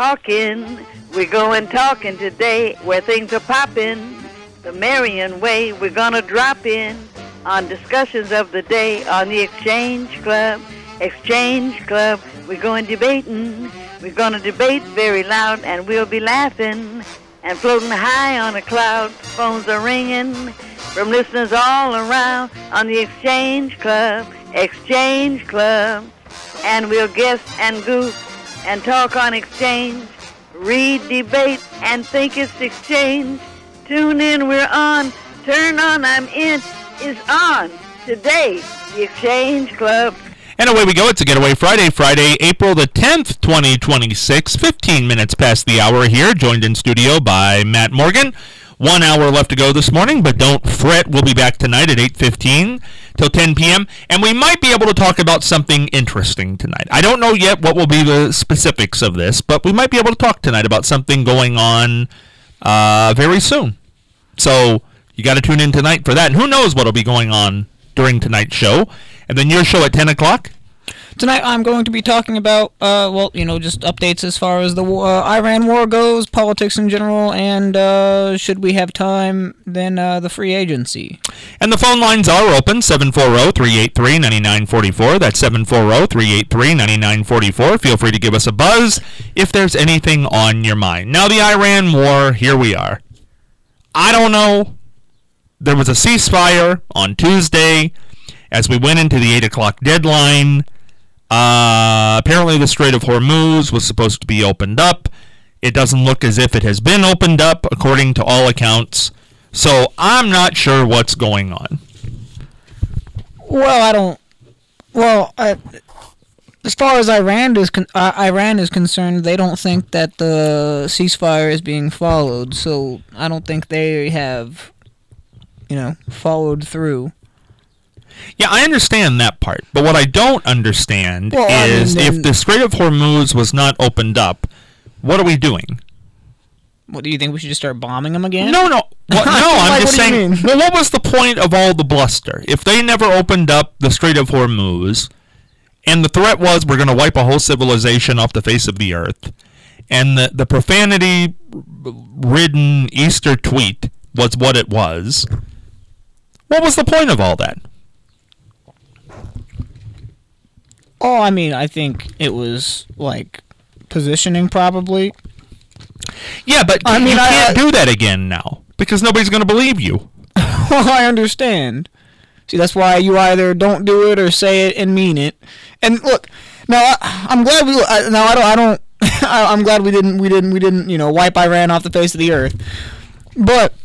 talking. We're going talking today where things are popping. The Marion way, we're gonna drop in on discussions of the day on the Exchange Club. Exchange Club, we're going debating. We're gonna debate very loud and we'll be laughing and floating high on a cloud. Phones are ringing from listeners all around on the Exchange Club. Exchange Club. And we'll guess and goof and talk on exchange, read, debate, and think it's exchange. Tune in, we're on. Turn on, I'm in, is on. Today, the Exchange Club. And away we go. It's a Getaway Friday, April the 10th, 2026. 15 minutes past the hour here, joined in studio by Matt Morgan. 1 hour left to go this morning, but don't fret. We'll be back tonight at 8:15 till 10 p.m., and we might be able to talk about something interesting tonight. I don't know yet what will be the specifics of this, but we might be able to talk tonight about something going on very soon. So you got to tune in tonight for that, and who knows what will be going on during tonight's show. And then your show at 10 o'clock? Tonight I'm going to be talking about, just updates as far as the Iran war goes, politics in general, and should we have time, then the free agency. And the phone lines are open, 740-383-9944. That's 740-383-9944. Feel free to give us a buzz if there's anything on your mind. Now, the Iran war, here we are. I don't know. There was a ceasefire on Tuesday as we went into the 8 o'clock deadline. Apparently the Strait of Hormuz was supposed to be opened up. It doesn't look as if it has been opened up, according to all accounts. So I'm not sure what's going on. As far as Iran is concerned, they don't think that the ceasefire is being followed. So I don't think they have, followed through. Yeah, I understand that part, but what I don't understand is if the Strait of Hormuz was not opened up, what are we doing? What, do you think we should just start bombing them again? No. I'm just saying, well, what was the point of all the bluster? If they never opened up the Strait of Hormuz, and the threat was we're going to wipe a whole civilization off the face of the earth, and the profanity-ridden Easter tweet was what it was, what was the point of all that? Oh, I think it was, positioning, probably. Yeah, but you can't do that again now, because nobody's going to believe you. Well, I understand. See, that's why you either don't do it or say it and mean it. And look, now I'm glad I'm glad we didn't, wipe Iran off the face of the earth. But,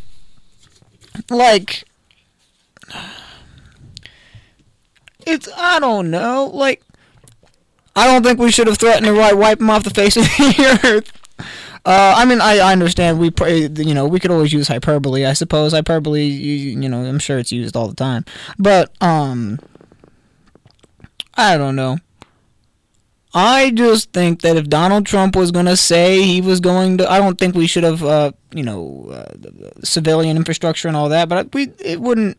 I don't know, I don't think we should have threatened to wipe them off the face of the earth. I understand we could always use hyperbole, I suppose. Hyperbole, I'm sure it's used all the time. But, I don't know. I just think that if Donald Trump was going to say he was going to, I don't think we should have, civilian infrastructure and all that, but it wouldn't.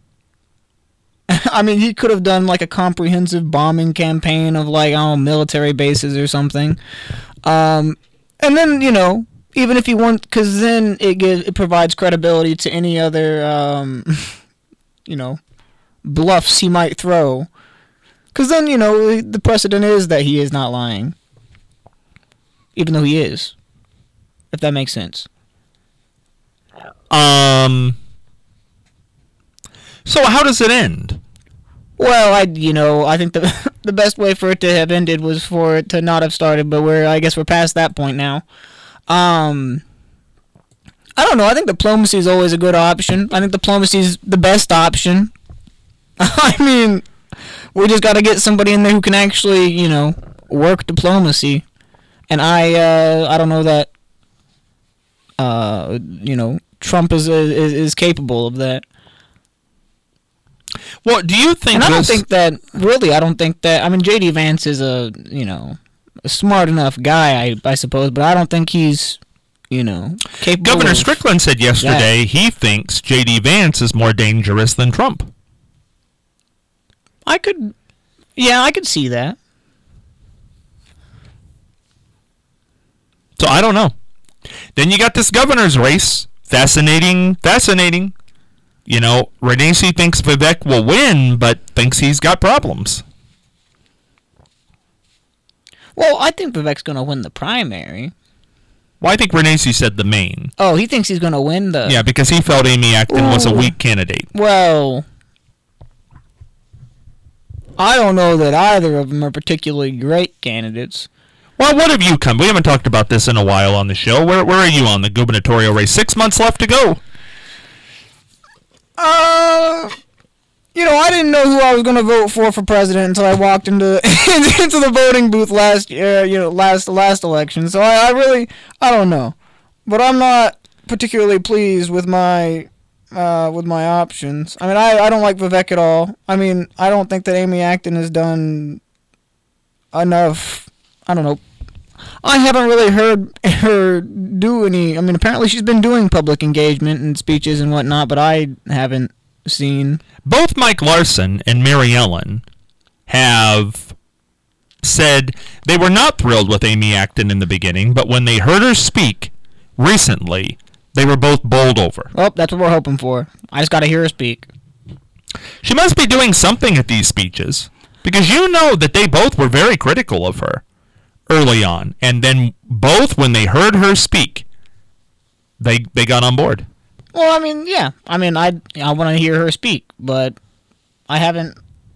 He could have done a comprehensive bombing campaign of military bases or something. And then, even if he wants, because then it provides credibility to any other, bluffs he might throw. Because then, the precedent is that he is not lying. Even though he is. If that makes sense. So how does it end? Well, I think the best way for it to have ended was for it to not have started, but I guess we're past that point now. I don't know. I think diplomacy is always a good option. I think diplomacy is the best option. We just got to get somebody in there who can actually, work diplomacy. And I don't know that, Trump is capable of that. Well, do you think? And I don't think that. J.D. Vance is a smart enough guy, I suppose, but I don't think he's, capable. Governor Strickland said yesterday he thinks J.D. Vance is more dangerous than Trump. I could see that. So I don't know. Then you got this governor's race. Fascinating. You know, Renacci thinks Vivek will win, but thinks he's got problems. Well, I think Vivek's going to win the primary. Well, I think Renacci said the main. Oh, he thinks he's going to win the... Yeah, because he felt Amy Acton was a weak candidate. Well, I don't know that either of them are particularly great candidates. Well, what have you come? We haven't talked about this in a while on the show. Where are you on the gubernatorial race? 6 months left to go. You know, I didn't know who I was going to vote for president until I walked into into the voting booth last year, last election. So I don't know. But I'm not particularly pleased with my options. I mean, I don't like Vivek at all. I mean, I don't think that Amy Acton has done enough. I don't know. I haven't really heard her do any... I mean, apparently she's been doing public engagement and speeches and whatnot, but I haven't seen... Both Mike Larson and Mary Ellen have said they were not thrilled with Amy Acton in the beginning, but when they heard her speak recently, they were both bowled over. Well, that's what we're hoping for. I just got to hear her speak. She must be doing something at these speeches, because you know that they both were very critical of her early on, and then both, when they heard her speak, they got on board. Well, I mean, yeah. I mean, I want to hear her speak, but I haven't,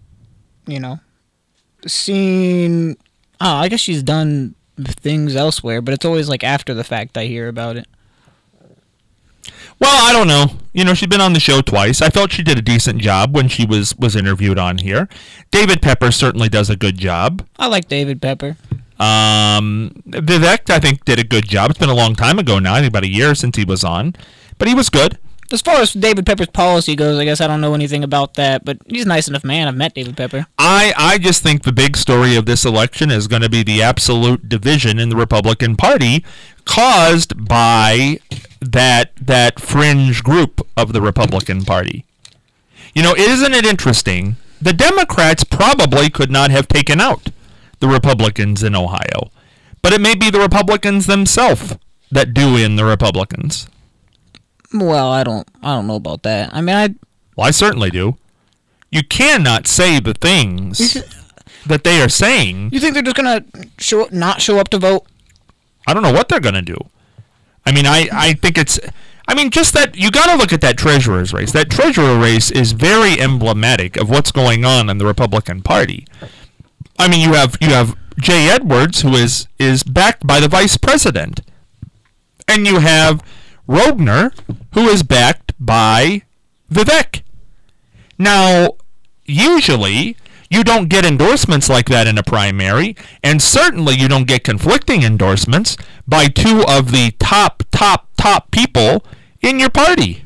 seen... Oh, I guess she's done things elsewhere, but it's always like after the fact I hear about it. Well, I don't know. She's been on the show twice. I felt she did a decent job when she was interviewed on here. David Pepper certainly does a good job. I like David Pepper. Vivek, I think, did a good job. It's been a long time ago now. I think about a year since he was on. But he was good. As far as David Pepper's policy goes, I guess I don't know anything about that, but he's a nice enough man. I've met David Pepper. I just think the big story of this election is going to be the absolute division in the Republican Party caused by that fringe group of the Republican Party. Isn't it interesting? The Democrats probably could not have taken out the Republicans in Ohio, but it may be the Republicans themselves that do in the Republicans. Well, I don't know about that. I mean, I certainly do. You cannot say the things that they are saying. You think they're just gonna not show up to vote? I don't know what they're gonna do. I mean, I think it's... I mean, just that... You gotta look at that treasurer's race. That treasurer race is very emblematic of what's going on in the Republican Party. I mean, you have Jay Edwards, who is backed by the vice president. And you have Rogner, who is backed by Vivek. Now, usually, you don't get endorsements like that in a primary, and certainly you don't get conflicting endorsements by two of the top people in your party.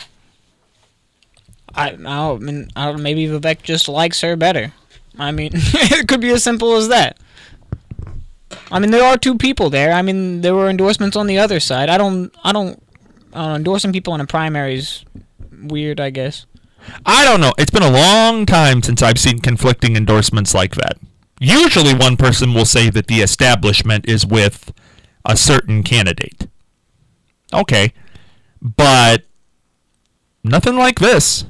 Maybe Vivek just likes her better. I mean, it could be as simple as that. I mean, there are two people there. I mean, there were endorsements on the other side. I don't endorsing people in a primary is weird, I guess. I don't know. It's been a long time since I've seen conflicting endorsements like that. Usually one person will say that the establishment is with a certain candidate. Okay. But nothing like this.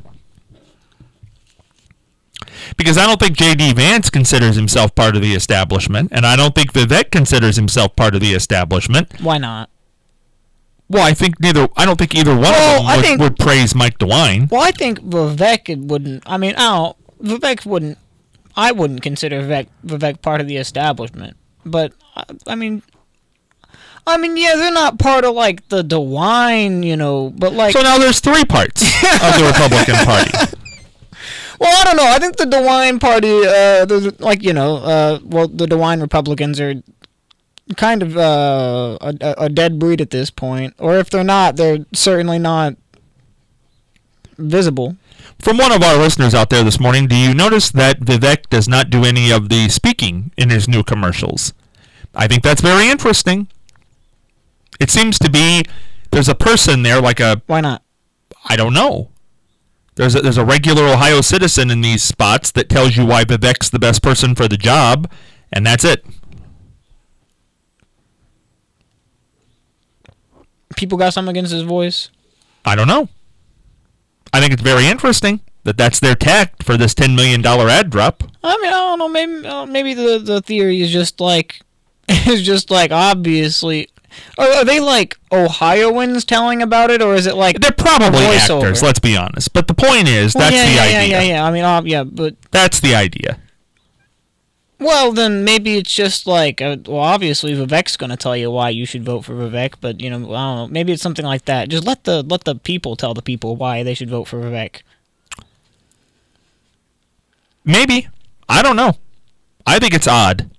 Because I don't think J.D. Vance considers himself part of the establishment, and I don't think Vivek considers himself part of the establishment. Why not? Well, I don't think either one of them would praise Mike DeWine. Well, I think Vivek wouldn't. I mean, Vivek wouldn't. I wouldn't consider Vivek part of the establishment. But I mean, yeah, they're not part of like the DeWine, but like. So now there's three parts of the Republican Party. Well, I don't know. I think the DeWine Party, the DeWine Republicans are kind of a dead breed at this point. Or if they're not, they're certainly not visible. From one of our listeners out there this morning, do you notice that Vivek does not do any of the speaking in his new commercials? I think that's very interesting. It seems to be there's a person there like a... Why not? I don't know. There's a regular Ohio citizen in these spots that tells you why Vivek's the best person for the job, and that's it. people got something against his voice? I don't know. I think it's very interesting that that's their tact for this $10 million ad drop. I mean, I don't know. Maybe the theory is just like obviously. Are they like Ohioans telling about it, or is it like they're probably voiceover? Actors? Let's be honest. But the point is, that's the idea. Yeah. I mean, yeah, but that's the idea. Well, then maybe it's just like, obviously Vivek's going to tell you why you should vote for Vivek, but, I don't know, maybe it's something like that. Just let the people tell the people why they should vote for Vivek. Maybe. I don't know. I think it's odd.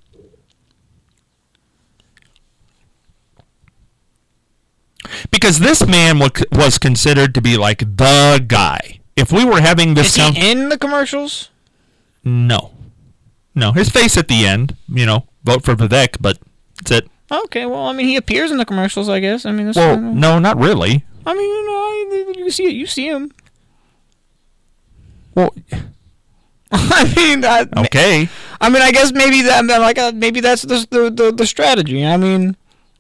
Because this man was considered to be like the guy. If we were having this... Is he in the commercials? No. No, his face at the end, vote for Vivek, but that's it. Okay, well, I mean, he appears in the commercials, I guess. I mean, that's no, not really. I mean, you see it. You see him. Well, I mean, okay. I mean, I guess maybe maybe that's the strategy. I mean,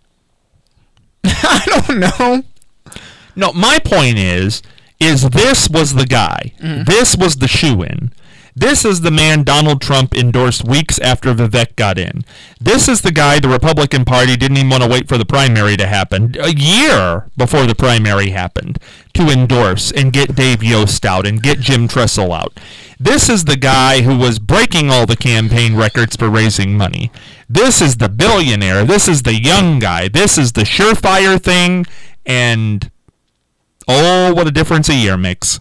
I don't know. No, my point is this was the guy. Mm-hmm. This was the shoe-in. This is the man Donald Trump endorsed weeks after Vivek got in. This is the guy the Republican Party didn't even want to wait for the primary to happen, a year before the primary happened, to endorse and get Dave Yost out and get Jim Tressel out. This is the guy who was breaking all the campaign records for raising money. This is the billionaire. This is the young guy. This is the surefire thing. And, oh, what a difference a year makes.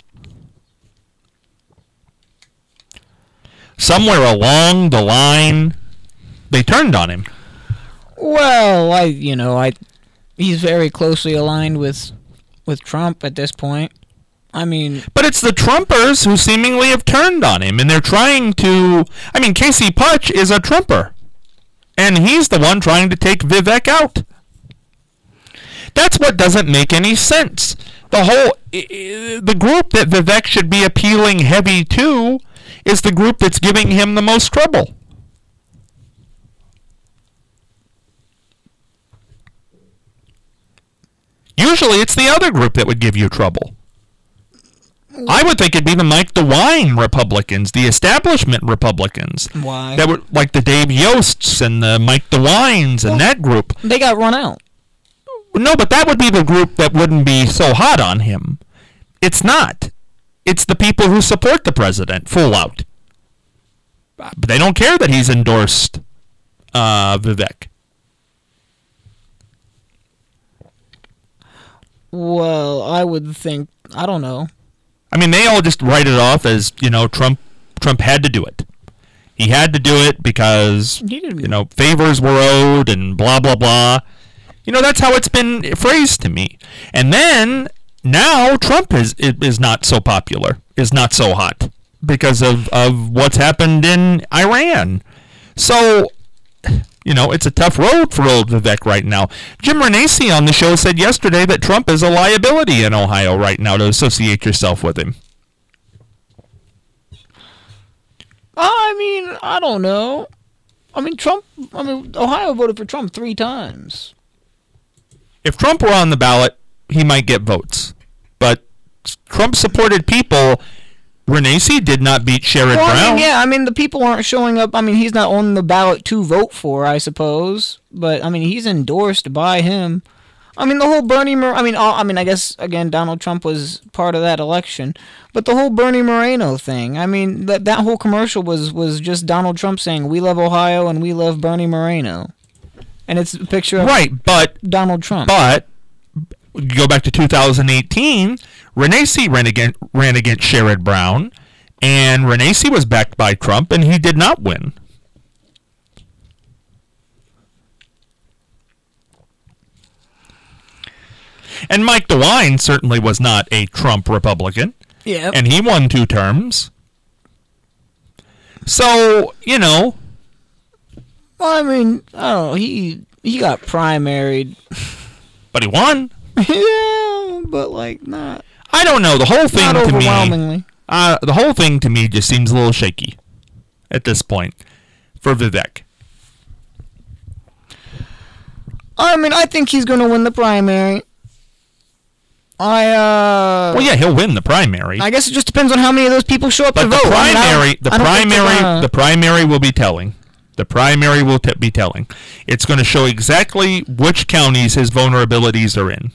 Somewhere along the line, they turned on him. Well, he's very closely aligned with Trump at this point. I mean... But it's the Trumpers who seemingly have turned on him, and they're trying to... I mean, Casey Putsch is a Trumper, and he's the one trying to take Vivek out. That's what doesn't make any sense. The group that Vivek should be appealing heavy to is the group that's giving him the most trouble. Usually it's the other group that would give you trouble. I would think it'd be the Mike DeWine Republicans, the establishment Republicans. Why? That would, like the Dave Yosts and the Mike DeWines and that group. They got run out. No, but that would be the group that wouldn't be so hot on him. It's not. It's the people who support the president, full out. But they don't care that he's endorsed Vivek. Well, I would think, I don't know. I mean, they all just write it off as, Trump had to do it. He had to do it because, favors were owed and blah, blah, blah. That's how it's been phrased to me. And then, now Trump is not so popular, is not so hot because of what's happened in Iran. So, it's a tough road for old Vivek right now. Jim Renacci on the show said yesterday that Trump is a liability in Ohio right now to associate yourself with him. I mean, I don't know. Ohio voted for Trump 3 times. If Trump were on the ballot, he might get votes. But Trump-supported people, Renacci did not beat Sherrod Brown. The people aren't showing up. He's not on the ballot to vote for, I suppose. But, he's endorsed by him. The whole Bernie... I guess, again, Donald Trump was part of that election. But the whole Bernie Moreno thing, that whole commercial was just Donald Trump saying, we love Ohio and we love Bernie Moreno. And it's a picture of Donald Trump. But, go back to 2018, Renacci ran against Sherrod Brown, and Renacci was backed by Trump, and he did not win. And Mike DeWine certainly was not a Trump Republican. Yeah. And he won 2 terms. So, Well, I don't know. He got primaried. But he won. Yeah, but not. I don't know. The whole thing not overwhelmingly. The whole thing to me just seems a little shaky at this point for Vivek. I think he's going to win the primary. Well, yeah, he'll win the primary. I guess it just depends on how many of those people show up to vote. The primary will be telling. The primary will be telling. It's going to show exactly which counties his vulnerabilities are in.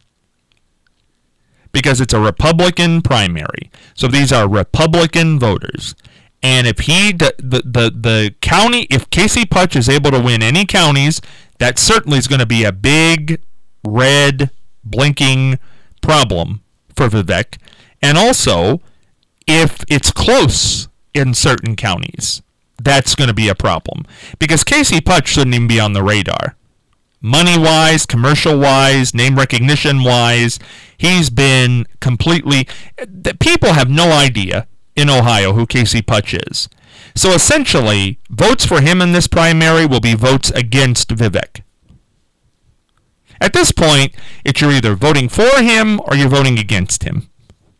Because it's a Republican primary. So these are Republican voters. And if the county, if Casey Putsch is able to win any counties, that certainly is going to be a big, red, blinking problem for Vivek. And also, if it's close in certain counties, that's going to be a problem. Because Casey Putsch shouldn't even be on the radar. Money-wise, commercial-wise, name recognition-wise, he's been completely... People have no idea in Ohio who Casey Putsch is. So essentially, votes for him in this primary will be votes against Vivek. At this point, it's you're either voting for him or you're voting against him.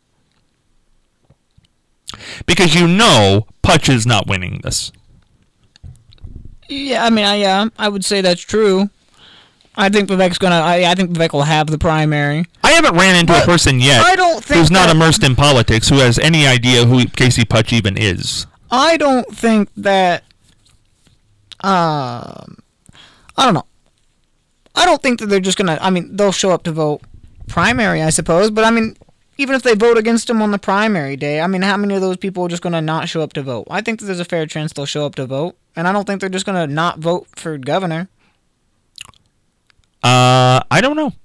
Because you know Putsch is not winning this. Yeah, I mean, I would say that's true. I think Vivek's gonna. I think Vivek will have the primary. I haven't ran into a person yet who's not immersed in politics who has any idea who Casey Putsch even is. I don't think that. I don't know. I don't think that they're just gonna. I mean, they'll show up to vote primary, I suppose. But I mean, even if they vote against him on the primary day, I mean, how many of those people are just gonna not show up to vote? I think that there's a fair chance they'll show up to vote, and I don't think they're just gonna not vote for governor. I don't know.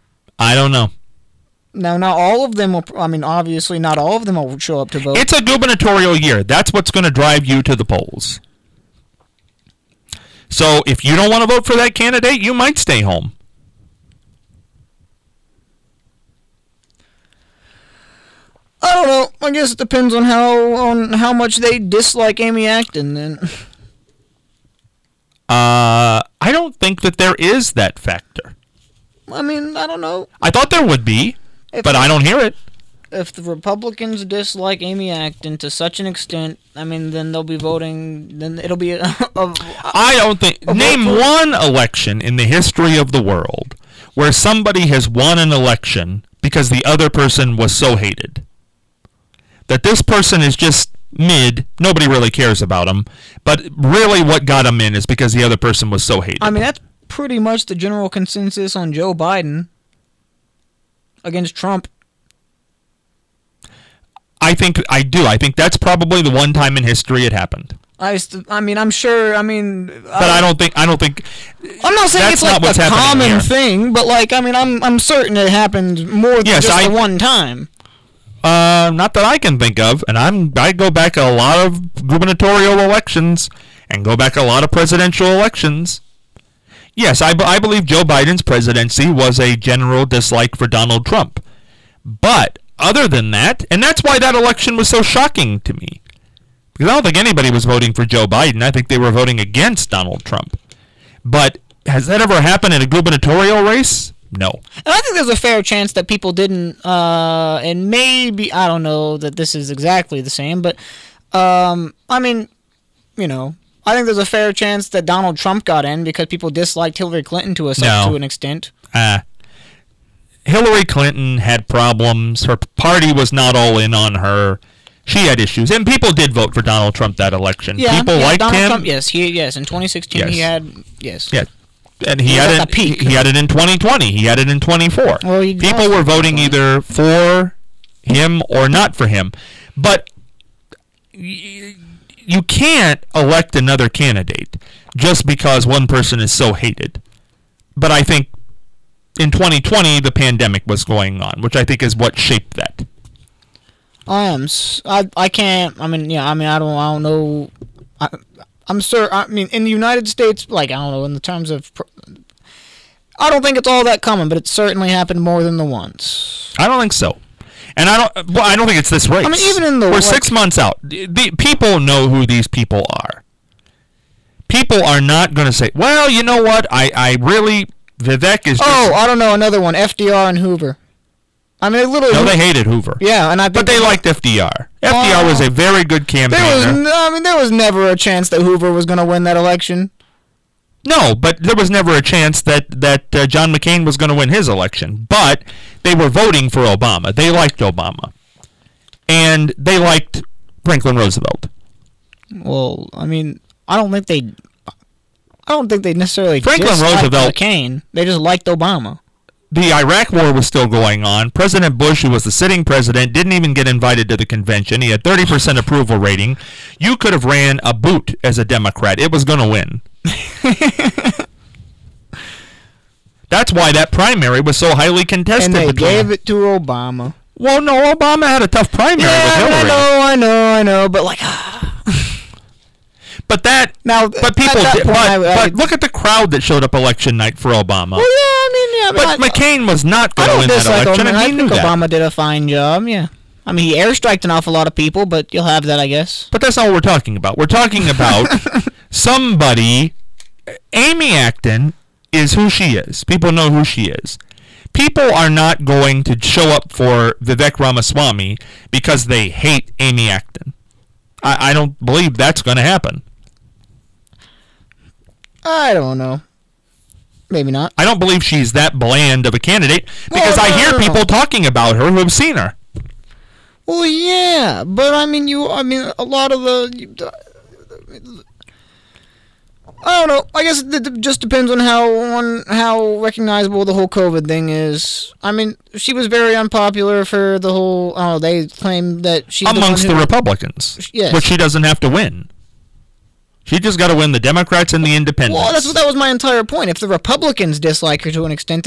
Now, not all of them will... I mean, obviously, not all of them will show up to vote. It's a gubernatorial year. That's what's going to drive you to the polls. So, if you don't want to vote for that candidate, you might stay home. I don't know. I guess it depends on how much they dislike Amy Acton, then. I don't think that there is that factor. I mean, I don't know. I thought there would be, but I don't hear it. If the Republicans dislike Amy Acton to such an extent, I mean, then they'll be voting. Then it'll be I don't think. Name one election in the history of the world where somebody has won an election because the other person was so hated. That this person is just mid, nobody really cares about him, but really what got him in is because the other person was so hated. I mean, that's pretty much the general consensus on Joe Biden against Trump. I think that's probably the one time in history it happened. I mean, I'm sure. I mean, but I don't think. I'm not saying it's like a common thing, but like, I mean, I'm certain it happened more than just the one time. Not that I can think of, and I go back a lot of gubernatorial elections and go back a lot of presidential elections. Yes, I believe Joe Biden's presidency was a general dislike for Donald Trump. But other than that, and that's why that election was so shocking to me. Because I don't think anybody was voting for Joe Biden. I think they were voting against Donald Trump. But has that ever happened in a gubernatorial race? No. And I think there's a fair chance that people didn't, and maybe, I don't know that this is exactly the same, but, I mean, you know, I think there's a fair chance that Donald Trump got in because people disliked Hillary Clinton to an extent. Hillary Clinton had problems. Her party was not all in on her. She had issues, and people did vote for Donald Trump that election. People liked Donald him. Trump, yes, in 2016 he had, yes. Yeah. And he had it in 2020. He had it in 24. Well, people were voting either for him or not for him. But you can't elect another candidate just because one person is so hated. But I think in 2020 the pandemic was going on, which I think is what shaped that. I can't. I mean, yeah. I mean, I don't know. I'm sure. I mean, in the United States, like, I don't know, in the terms of, I don't think it's all that common, but it certainly happened more than the once. I don't think so, and I don't think it's this race. I mean, even in we're 6 months out. The people know who these people are. People are not going to say, well, you know what? I really Vivek is. I don't know, another one, FDR and Hoover. I mean, they hated Hoover. Yeah, but they liked FDR. FDR was a very good campaigner. There was never a chance that Hoover was going to win that election. No, but there was never a chance that John McCain was going to win his election. But they were voting for Obama. They liked Obama. And they liked Franklin Roosevelt. Well, I mean, I don't think they necessarily Franklin just Roosevelt, liked McCain. They just liked Obama. The Iraq War was still going on. President Bush, who was the sitting president, didn't even get invited to the convention. He had 30% approval rating. You could have ran a boot as a Democrat. It was going to win. That's why that primary was so highly contested. And they gave it to Obama. Well, no, Obama had a tough primary with Hillary. I know, but like... But look at the crowd that showed up election night for Obama. Well, yeah, but McCain was not going to win that election, and he knew that. Obama did a fine job, yeah. I mean, he airstriked an awful lot of people, but you'll have that, I guess. But that's not what we're talking about. We're talking about somebody. Amy Acton is who she is. People know who she is. People are not going to show up for Vivek Ramaswamy because they hate Amy Acton. I don't believe that's going to happen. I don't know. Maybe not. I don't believe she's that bland of a candidate because I hear people talking about her who have seen her. Well, yeah, but I mean, a lot of the... I don't know. I guess it just depends on how recognizable the whole COVID thing is. I mean, she was very unpopular for the whole... Oh, they claim that she's amongst the Republicans. Yes. Which she doesn't have to win. She just got to win the Democrats and the Independents. Well, that was my entire point. If the Republicans dislike her to an extent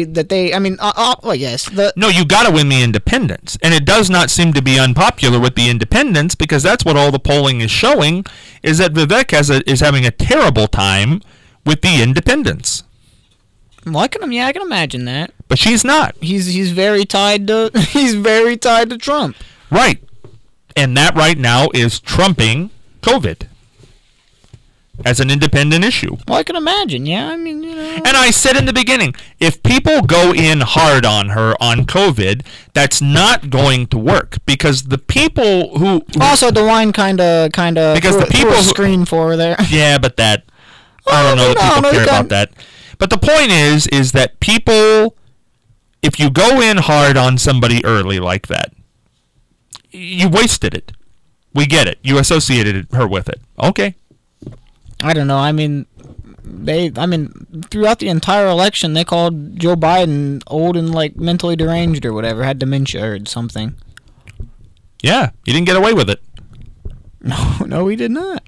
yes. No, you got to win the Independents. And it does not seem to be unpopular with the Independents because that's what all the polling is showing, is that Vivek is having a terrible time with the Independents. Well, I can imagine that. But she's not. He's very tied to Trump. Right. And that right now is trumping COVID as an independent issue. Well, I can imagine, yeah. I mean, And I said in the beginning, if people go in hard on her on COVID, that's not going to work because the people who also DeWine kind of because the people who screen for her there. Yeah, but I don't know that people care about that. But the point is that people, if you go in hard on somebody early like that, you wasted it. We get it. You associated her with it. Okay. I don't know. I mean, throughout the entire election, they called Joe Biden old and like mentally deranged or whatever, had dementia or something. Yeah, he didn't get away with it. No, he did not.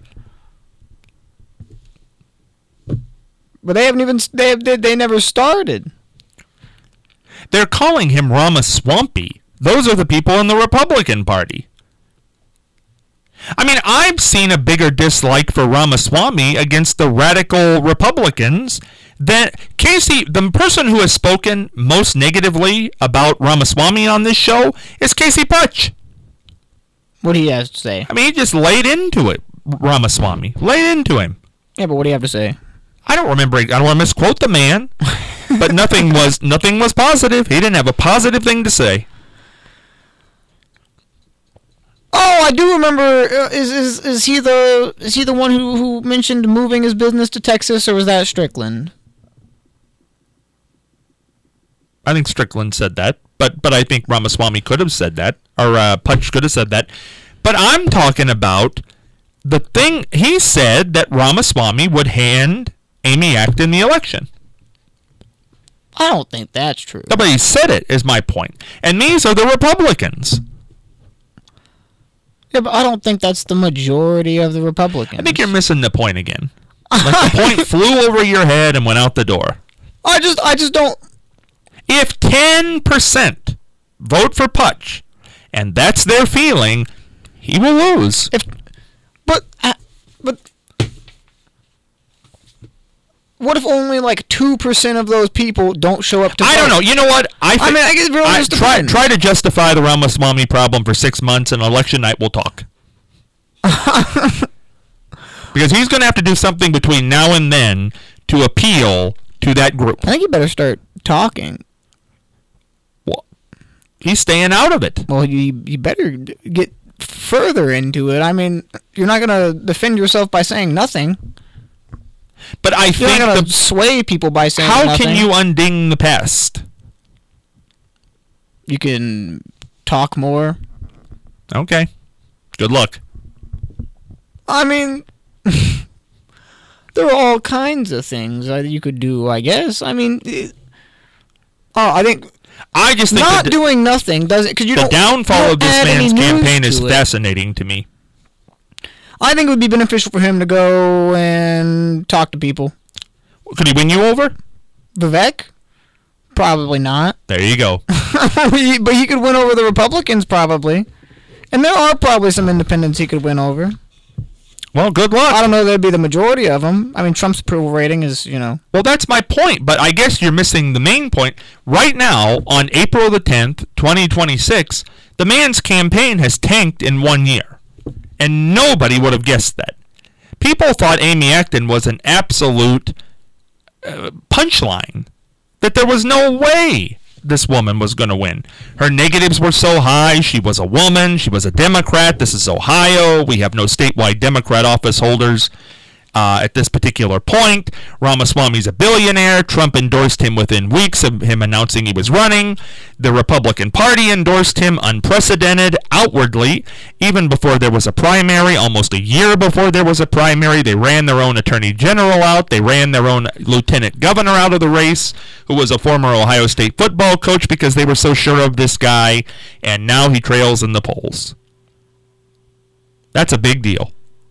But they haven't even they never started. They're calling him Ramaswampy. Those are the people in the Republican Party. I mean, I've seen a bigger dislike for Ramaswamy against the radical Republicans than Casey. The person who has spoken most negatively about Ramaswamy on this show is Casey Putch. What do you have to say? I mean, he just laid into it, Ramaswamy. Laid into him. Yeah, but what do you have to say? I don't remember. I don't want to misquote the man, but nothing was positive. He didn't have a positive thing to say. Oh, I do remember. Is he the one who mentioned moving his business to Texas, or was that Strickland? I think Strickland said that, but I think Ramaswamy could have said that, or Putch could have said that. But I'm talking about the thing he said that Ramaswamy would hand Amy Acton the election. I don't think that's true. No, but he said it, is my point. And these are the Republicans. Yeah, but I don't think that's the majority of the Republicans. I think you're missing the point again. Like the point flew over your head and went out the door. I just don't. If 10% vote for Putch, and that's their feeling, he will lose. But what if only like 2% of those people don't show up to vote? I don't know. You know what? I guess it really just depends. Try to justify the Ramaswamy problem for 6 months, and election night we'll talk. Because he's going to have to do something between now and then to appeal to that group. I think you better start talking. Well, he's staying out of it. Well, you better get further into it. I mean, you're not going to defend yourself by saying nothing. But I You're think not gonna sway people by saying how nothing. can you unding the past? You can talk more. Okay. Good luck. I mean, there are all kinds of things that you could do, I guess. I mean, I think I just think not doing nothing doesn't, because you the don't. downfall of this add any man's news campaign is to it. fascinating to me. I think it would be beneficial for him to go and talk to people. Could he win you over? Vivek? Probably not. There you go. But he could win over the Republicans, probably. And there are probably some independents he could win over. Well, good luck. I don't know if they'd be the majority of them. I mean, Trump's approval rating is, Well, that's my point, but I guess you're missing the main point. Right now, on April the 10th, 2026, the man's campaign has tanked in 1 year. And nobody would have guessed that. People thought Amy Acton was an absolute punchline. That there was no way this woman was going to win. Her negatives were so high. She was a woman. She was a Democrat. This is Ohio. We have no statewide Democrat office holders at this particular point. Ramaswamy's a billionaire. Trump endorsed him within weeks of him announcing he was running. The Republican Party endorsed him unprecedented outwardly. Even before there was a primary, almost a year before there was a primary, they ran their own attorney general out. They ran their own lieutenant governor out of the race, who was a former Ohio State football coach, because they were so sure of this guy, and now he trails in the polls. That's a big deal.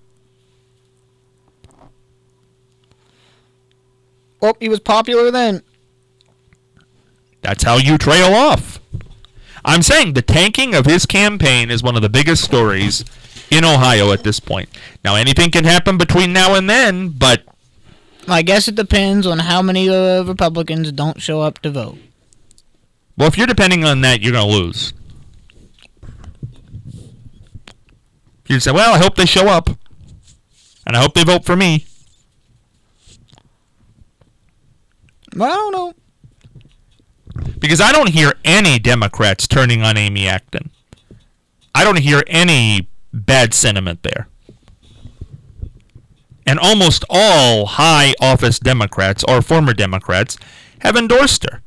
well, he was popular then. That's how you trail off. I'm saying the tanking of his campaign is one of the biggest stories in Ohio at this point. Now, anything can happen between now and then, but I guess it depends on how many Republicans don't show up to vote. well, if you're depending on that, you're going to lose. You'd say, well, I hope they show up, and I hope they vote for me. Well, I don't know. Because I don't hear any Democrats turning on Amy Acton. I don't hear any bad sentiment there. And almost all high office Democrats or former Democrats have endorsed her.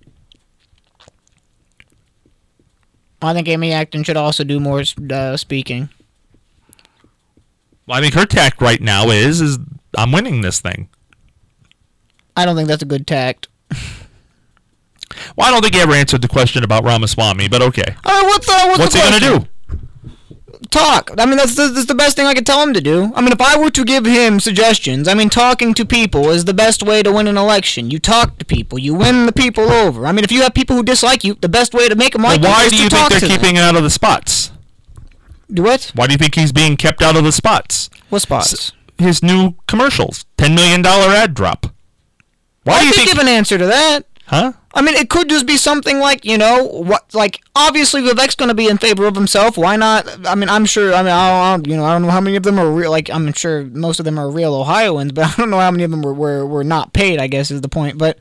I think Amy Acton should also do more speaking. Well, I think her tact right now is I'm winning this thing. I don't think that's a good tact. Well, I don't think he ever answered the question about Ramaswamy, but okay. What's What's the he going to do? Talk. I mean, that's the best thing I could tell him to do. I mean, if I were to give him suggestions, I mean, talking to people is the best way to win an election. You talk to people. You win the people over. I mean, if you have people who dislike you, the best way to make them like you Why is do to you talk think to they're keeping them. out of the spots? Do what? Why do you think he's being kept out of the spots? What spots? His new commercials. $10 million ad drop. Why do I you could think... give an answer to that. Huh? I mean, it could just be something like, obviously Vivek's going to be in favor of himself. Why not? I mean, I'm sure, I don't know how many of them are real, I'm sure most of them are real Ohioans, but I don't know how many of them were not paid, I guess is the point. But,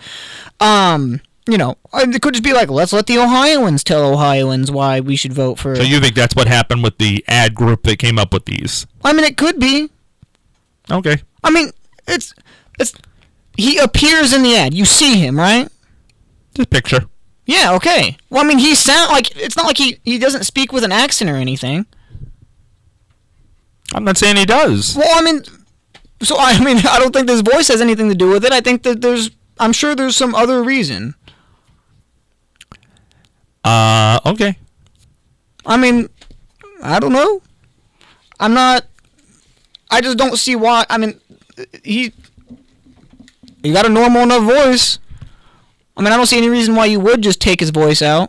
it could just be like, let's let the Ohioans tell Ohioans why we should vote for... So you think that's what happened with the ad group that came up with these? I mean, it could be. Okay. I mean, it's he appears in the ad. You see him, right? Just picture. Yeah, okay. Well, I mean, it's not like he doesn't speak with an accent or anything. I'm not saying he does. Well, I mean, I don't think his voice has anything to do with it. I think that I'm sure there's some other reason. Okay. I mean, I don't know. I just don't see why. I mean, he got a normal enough voice. I mean, I don't see any reason why you would just take his voice out.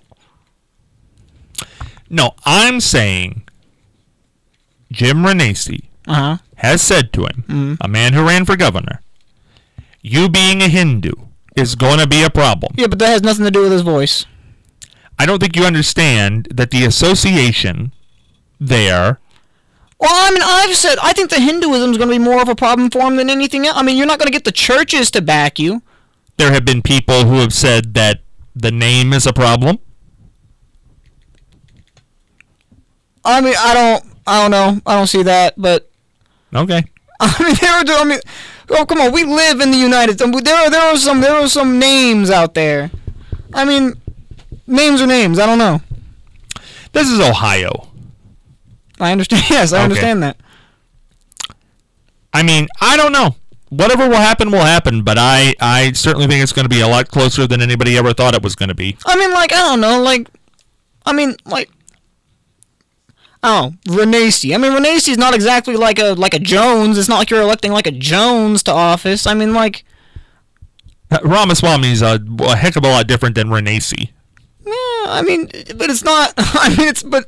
No, I'm saying Jim Renacci has said to him, a man who ran for governor, you being a Hindu is going to be a problem. Yeah, but that has nothing to do with his voice. I don't think you understand that the association there... Well, I mean, I think the Hinduism is going to be more of a problem for him than anything else. I mean, you're not going to get the churches to back you. There have been people who have said that the name is a problem. I mean, I don't know. I don't see that, but Okay. I mean, Oh, come on, we live in the United States. There are some names out there. I mean, names are names. I don't know. This is Ohio. I understand. Yes, I understand that. I mean, I don't know. Whatever will happen, but I certainly think it's going to be a lot closer than anybody ever thought it was going to be. I mean, like, I don't know, Renacci. I mean, Renacci's not exactly like a Jones. It's not like you're electing like a Jones to office. I mean, like... Ramaswamy's a heck of a lot different than Renacci. Yeah, I mean, but it's not... but...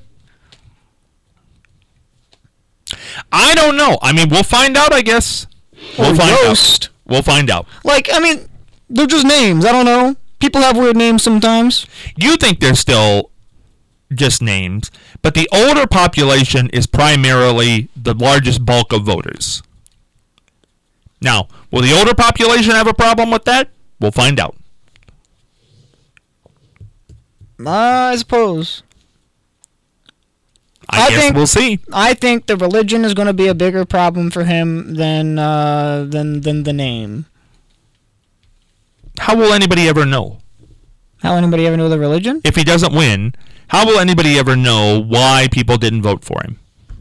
I don't know. I mean, we'll find out, I guess. We'll find out. Like, I mean, they're just names. I don't know. People have weird names sometimes. You think they're still just names, but the older population is primarily the largest bulk of voters. Now, will the older population have a problem with that? We'll find out. I suppose. I guess we'll see. I think the religion is going to be a bigger problem for him than the name. How will anybody ever know? How will anybody ever know the religion? If he doesn't win, how will anybody ever know why people didn't vote for him?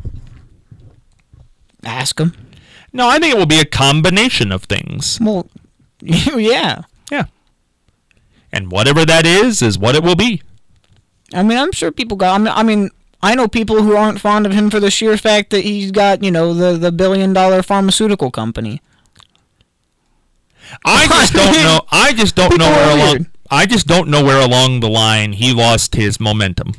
Ask him. No, I think it will be a combination of things. Well, yeah. Yeah. And whatever that is what it will be. I mean, I'm sure people got... I know people who aren't fond of him for the sheer fact that he's got, the $1 billion pharmaceutical company. I just don't know where along the line he lost his momentum.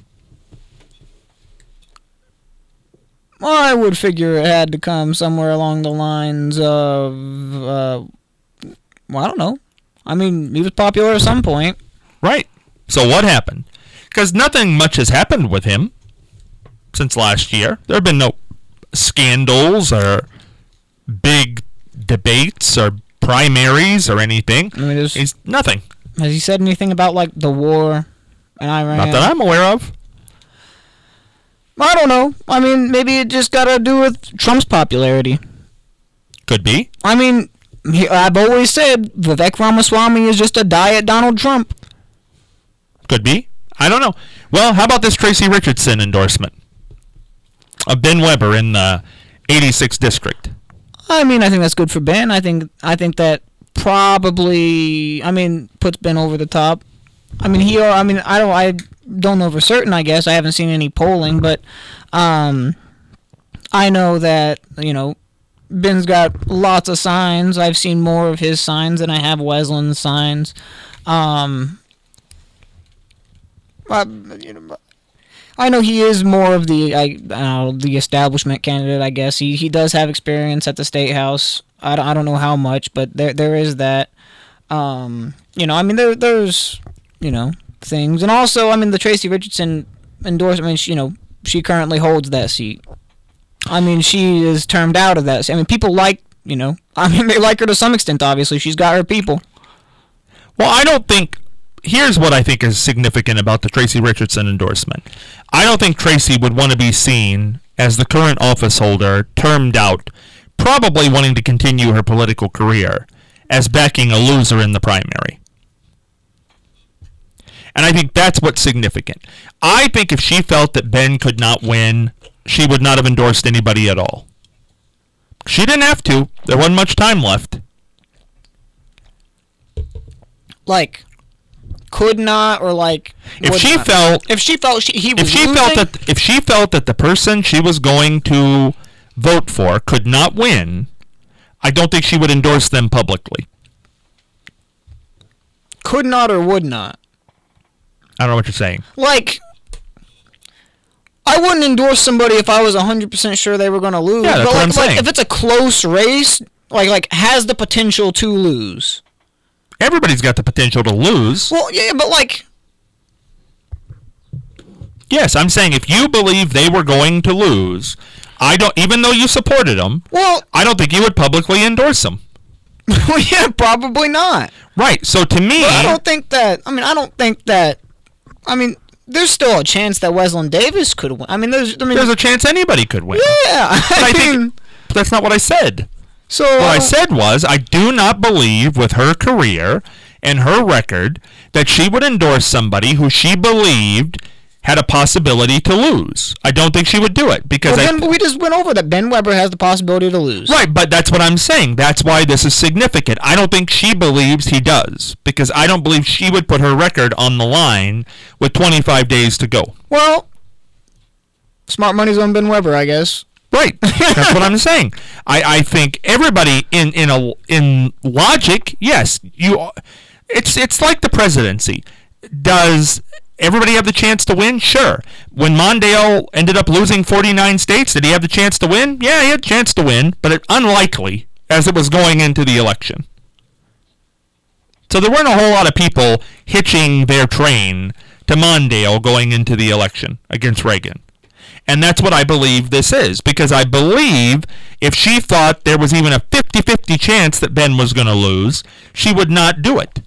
Well, I would figure it had to come somewhere along the lines of, I don't know. I mean, he was popular at some point. Right. So what happened? Because nothing much has happened with him since last year. There have been no scandals or big debates or primaries or anything. I mean, he's nothing. Has he said anything about, like, the war in Iran? Not that I'm aware of. I don't know. I mean, maybe it just got to do with Trump's popularity. Could be. I mean, I've always said Vivek Ramaswamy is just a diet Donald Trump. Could be. I don't know. Well, how about this Tracy Richardson endorsement of Ben Weber in the 86th district? I mean, I think that's good for Ben. I think that probably, puts Ben over the top. I don't know for certain, I guess. I haven't seen any polling, but I know that, Ben's got lots of signs. I've seen more of his signs than I have Wesleyan's signs. I know he is more of the establishment candidate, I guess. He does have experience at the State House. I don't know how much, but there is that. There's things. And also, the Tracy Richardson endorsement, she currently holds that seat. She is termed out of that. People like, they like her to some extent, obviously. She's got her people. Well, here's what I think is significant about the Tracy Richardson endorsement. I don't think Tracy would want to be seen as the current office holder, termed out, probably wanting to continue her political career, as backing a loser in the primary. And I think that's what's significant. I think if she felt that Ben could not win, she would not have endorsed anybody at all. She didn't have to. There wasn't much time left. Could not, or if she felt that the person she was going to vote for could not win, I don't think she would endorse them publicly. Could not or would not? I don't know what you're saying. I wouldn't endorse somebody if I was 100% sure they were going to lose. Yeah, that's what I'm saying. If it's a close race, has the potential to lose. Everybody's got the potential to lose. Well, yeah, but Yes, I'm saying if you believe they were going to lose, even though you supported them, I don't think you would publicly endorse them. Well, yeah, probably not. Right, so to me... But I don't think that... there's still a chance that Wesleyan Davis could win. There's a chance anybody could win. Yeah, I think that's not what I said. So what I said was, I do not believe with her career and her record that she would endorse somebody who she believed had a possibility to lose. I don't think she would do it because we just went over that Ben Weber has the possibility to lose. Right, but that's what I'm saying. That's why this is significant. I don't think she believes he does because I don't believe she would put her record on the line with 25 days to go. Well, smart money's on Ben Weber, I guess. Right, that's what I'm saying. I think everybody in logic, yes, it's like the presidency. Does everybody have the chance to win? Sure. When Mondale ended up losing 49 states, did he have the chance to win? Yeah, he had a chance to win, but unlikely as it was going into the election. So there weren't a whole lot of people hitching their train to Mondale going into the election against Reagan. And that's what I believe this is, because I believe if she thought there was even a 50-50 chance that Ben was going to lose, she would not do it.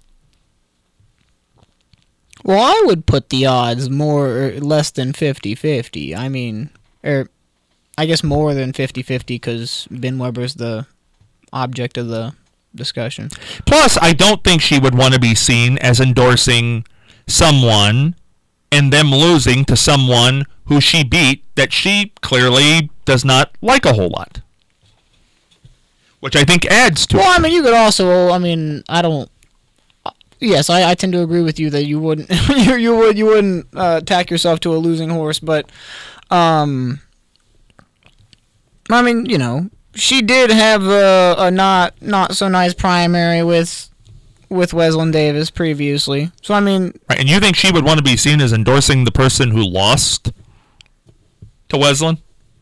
Well, I would put the odds more or less than 50-50. I mean, I guess more than 50-50 because Ben Weber's the object of the discussion. Plus, I don't think she would want to be seen as endorsing someone and them losing to someone who she beat that she clearly does not like a whole lot. Which I think adds to it. Well, I mean, you could also, I don't... Yes, I tend to agree with you that you wouldn't you wouldn't tack yourself to a losing horse, but I mean, you know, she did have a not so nice primary with Wesley Davis previously. So I mean, right, and you think she would want to be seen as endorsing the person who lost to Wesley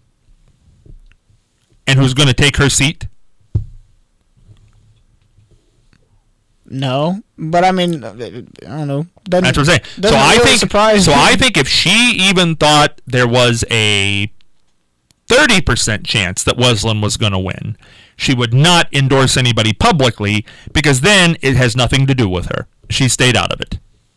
and who's going to take her seat? No, but I mean, I don't know. That's what I'm saying. So I think if she even thought there was a 30% chance that Wesley was going to win, she would not endorse anybody publicly because then it has nothing to do with her. She stayed out of it.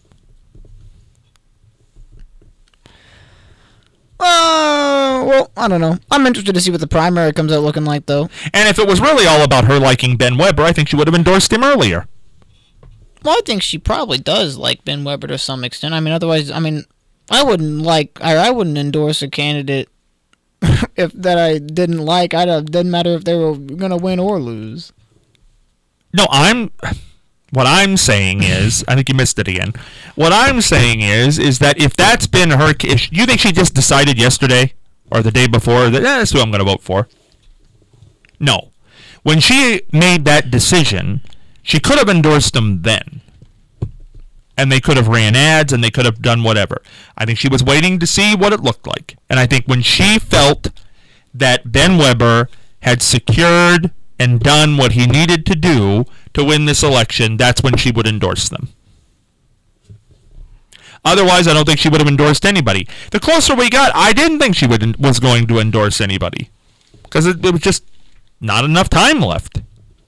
Well, I don't know. I'm interested to see what the primary comes out looking like, though. And if it was really all about her liking Ben Weber, I think she would have endorsed him earlier. Well, I think she probably does like Ben Weber to some extent. I mean, otherwise, I wouldn't endorse a candidate that I didn't like. It didn't matter if they were going to win or lose. No, what I'm saying is, I think you missed it again. What I'm saying is that if that's been her, you think she just decided yesterday or the day before that that's who I'm going to vote for? No. When she made that decision, she could have endorsed him then. And they could have ran ads and they could have done whatever. I think she was waiting to see what it looked like. And I think when she felt that Ben Weber had secured and done what he needed to do to win this election, that's when she would endorse them. Otherwise, I don't think she would have endorsed anybody. The closer we got, I didn't think she was going to endorse anybody. Because it was just not enough time left.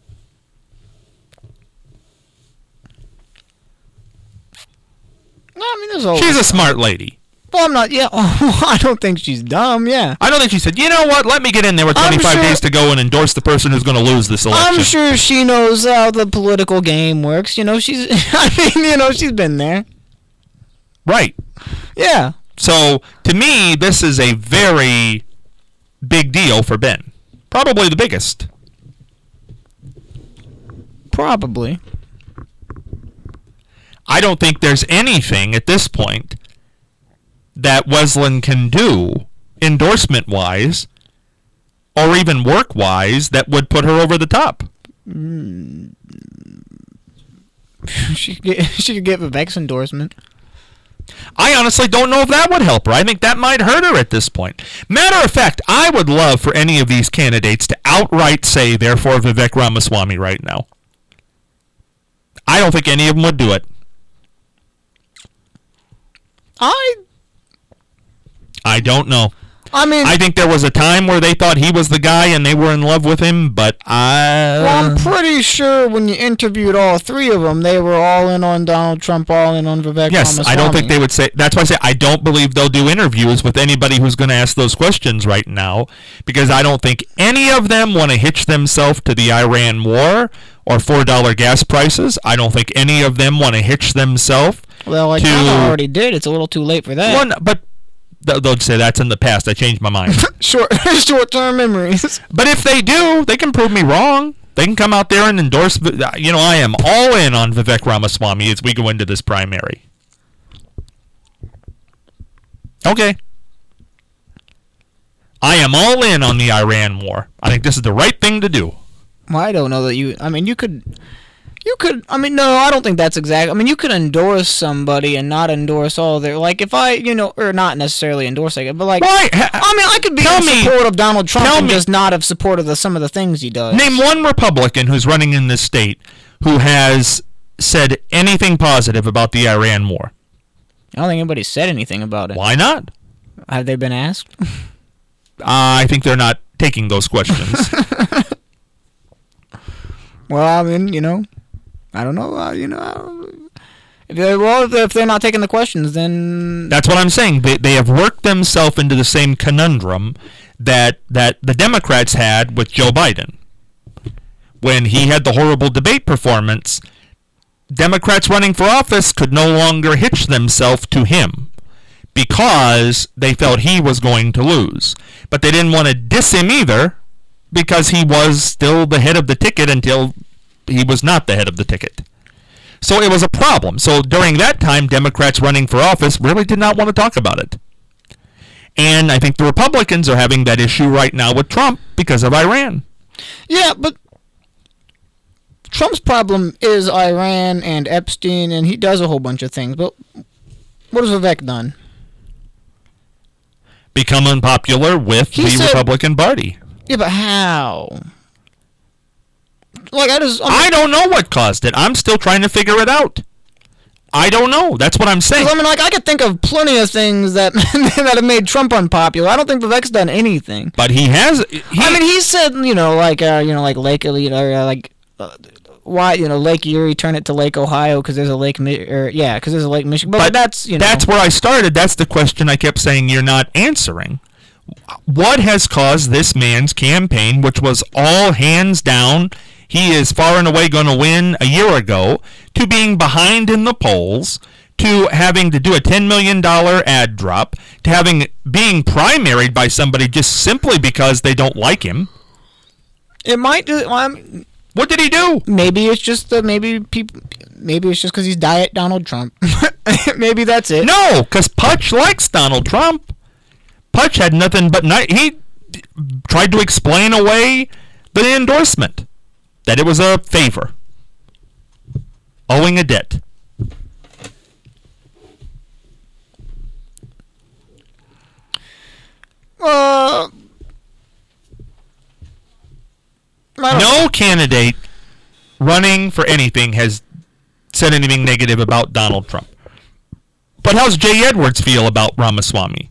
No, I mean, she's a smart lady. Well, I'm not. Yeah, I don't think she's dumb. Yeah, I don't think she said, you know what? Let me get in there with 25 days to go and endorse the person who's going to lose this election. I'm sure she knows how the political game works. You know, she's. I mean, you know, she's been there. Right. Yeah. So to me, this is a very big deal for Ben. Probably the biggest. Probably. I don't think there's anything at this point that Wesley can do endorsement-wise or even work-wise that would put her over the top. She could get Vivek's endorsement. I honestly don't know if that would help her. I think that might hurt her at this point. Matter of fact, I would love for any of these candidates to outright say they're for Vivek Ramaswamy right now. I don't think any of them would do it. I don't know. I mean, I think there was a time where they thought he was the guy and they were in love with him, but I'm pretty sure when you interviewed all three of them, they were all in on Donald Trump, all in on Vivek Ramaswamy. I don't think they would say. That's why I say I don't believe they'll do interviews with anybody who's going to ask those questions right now, because I don't think any of them want to hitch themselves to the Iran war or $4 gas prices. I don't think any of them want to hitch themselves. Well, like Donald already did. It's a little too late for that. But they'll say that's in the past. I changed my mind. Short-term memories. But if they do, they can prove me wrong. They can come out there and endorse. I am all in on Vivek Ramaswamy as we go into this primary. Okay. I am all in on the Iran war. I think this is the right thing to do. Well, I don't know that you could, no, I don't think that's exact. I mean, you could endorse somebody and not endorse all their, like, if I, or not necessarily endorse, but like, I could be in support of Donald Trump and just not have support of some of the things he does. Name one Republican who's running in this state who has said anything positive about the Iran war. I don't think anybody said anything about it. Why not? Have they been asked? I think they're not taking those questions. Well, I mean, I don't know. If they're not taking the questions, then that's what I'm saying. They have worked themselves into the same conundrum that the Democrats had with Joe Biden. When he had the horrible debate performance, Democrats running for office could no longer hitch themselves to him because they felt he was going to lose. But they didn't want to diss him either, because he was still the head of the ticket until he was not the head of the ticket. So it was a problem. So during that time, Democrats running for office really did not want to talk about it. And I think the Republicans are having that issue right now with Trump because of Iran. Yeah, but Trump's problem is Iran and Epstein, and he does a whole bunch of things. But what has Vivek done? Become unpopular with the Republican Party. Yeah, but how? Like, I don't know what caused it. I'm still trying to figure it out. I don't know. That's what I'm saying. I mean, like, I could think of plenty of things that that have made Trump unpopular. I don't think Vivek's done anything. But he has. He said, like Lake, why, Lake Erie, turn it to Lake Ohio because there's a Lake, because there's a Lake Michigan. But that's, That's where I started. That's the question I kept saying you're not answering. What has caused this man's campaign, which was all hands down, he is far and away going to win a year ago, to being behind in the polls, to having to do a $10 million ad drop, to being primaried by somebody just simply because they don't like him? It might do. What did he do? Maybe it's just maybe it's just because he's Diet Donald Trump. Maybe that's it. No, because Putsch likes Donald Trump. Putsch had nothing but he tried to explain away the endorsement, that it was a favor, owing a debt. No candidate running for anything has said anything negative about Donald Trump. But how's Jay Edwards feel about Ramaswamy?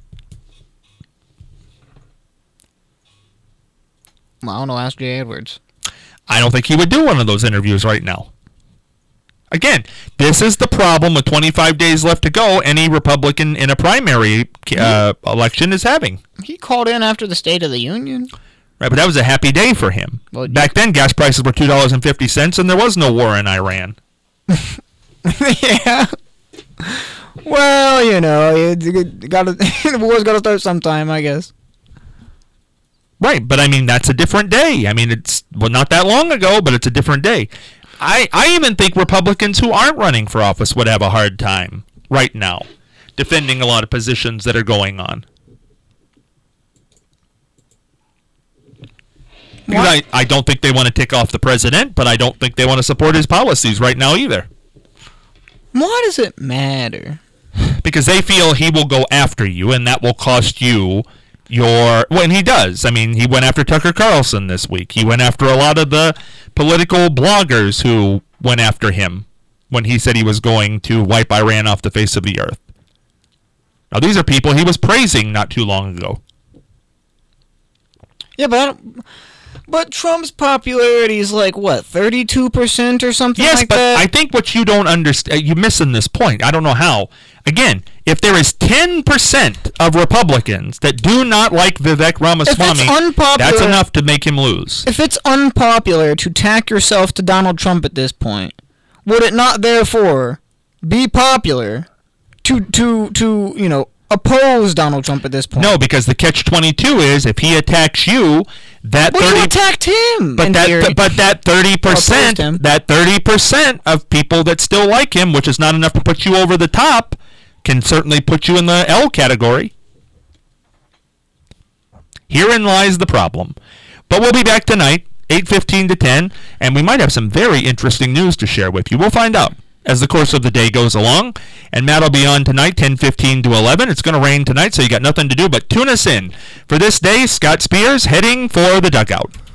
Well, I don't know. Ask Jay Edwards. I don't think he would do one of those interviews right now. Again, this is the problem with 25 days left to go any Republican in a primary election is having. He called in after the State of the Union. Right, but that was a happy day for him. Well, back then, gas prices were $2.50, and there was no war in Iran. Yeah. Well, the war's got to start sometime, I guess. Right, but I mean, that's a different day. I mean, it's not that long ago, but it's a different day. I even think Republicans who aren't running for office would have a hard time right now defending a lot of positions that are going on. Because I don't think they want to tick off the president, but I don't think they want to support his policies right now either. Why does it matter? Because they feel he will go after you, and that will cost you and he does. I mean, he went after Tucker Carlson this week. He went after a lot of the political bloggers who went after him when he said he was going to wipe Iran off the face of the earth. Now, these are people he was praising not too long ago. Yeah, but Trump's popularity is like, what, 32% or something like that? Yes, but I think what you don't understand, you're missing this point. I don't know how. Again, if there is 10% of Republicans that do not like Vivek Ramaswamy, that's enough to make him lose. If it's unpopular to tack yourself to Donald Trump at this point, would it not therefore be popular to oppose Donald Trump at this point? No, because the catch-22 is if he attacks you, that you attacked him. But that 30% of people that still like him, which is not enough to put you over the top, can certainly put you in the L category. Herein lies the problem. But we'll be back tonight, 8:15 to 10, and we might have some very interesting news to share with you. We'll find out as the course of the day goes along. And Matt will be on tonight, 10:15 to 11. It's going to rain tonight, so you got nothing to do but tune us in. For this day, Scott Spears heading for the dugout.